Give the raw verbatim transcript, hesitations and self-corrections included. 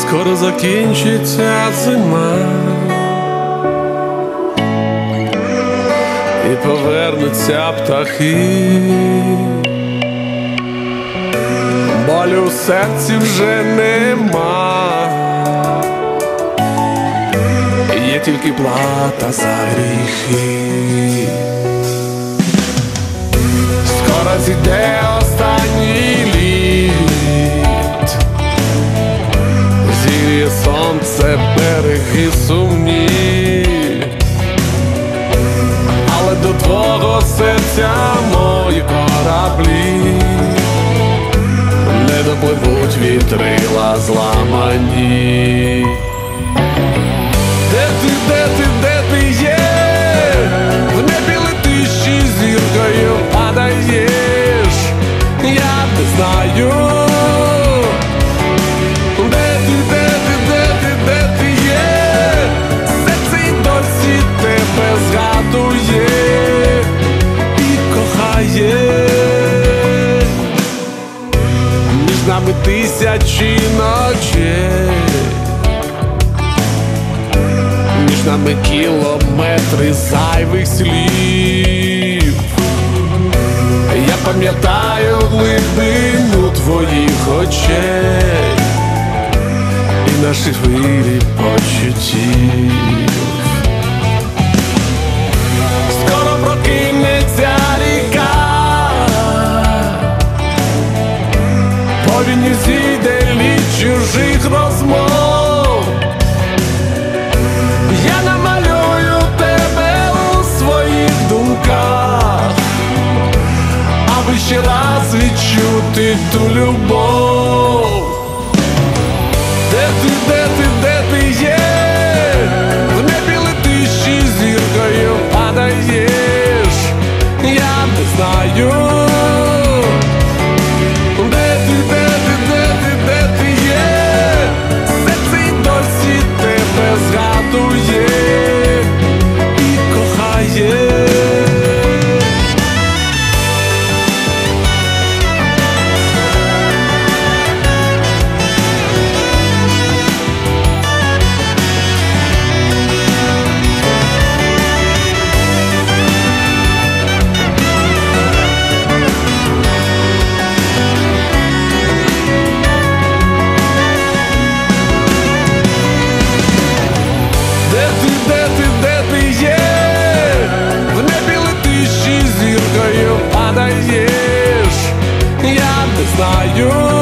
Скоро закінчиться зима і повернуться птахи, болю в серці вже нема, є тільки плата за гріхи. Скоро зійде останній лід, зігріє сонце береги сумні, але до твого серця мої кораблі не допливуть вітрила зламані. Де ти, де ти, де ти є? В небі летиш і зіркою падаєш, я не знаю. Де ти, де ти, де ти, де ти є? Серце й досі тебе згадує і кохає. Між нами тисячі ночей, між нами кілометри зайвих слів. Я пам'ятаю глибину твоїх очей і наші хвилі почуттів. Скоро прокинеться ріка, повінь зійде лід чужих розмов. Я намалюю тебе у своїх думках, аби ще раз відчути ту любов. Де ти, де ти, де ти є? В небі летиш і зіркою падаєш, я не знаю. Де ти, де ти, де ти, де ти є? Серце й досі тебе згадує і кохає. Де ти, де ти, де ти є? В небі летиш і зіркою падаєш, я не знаю.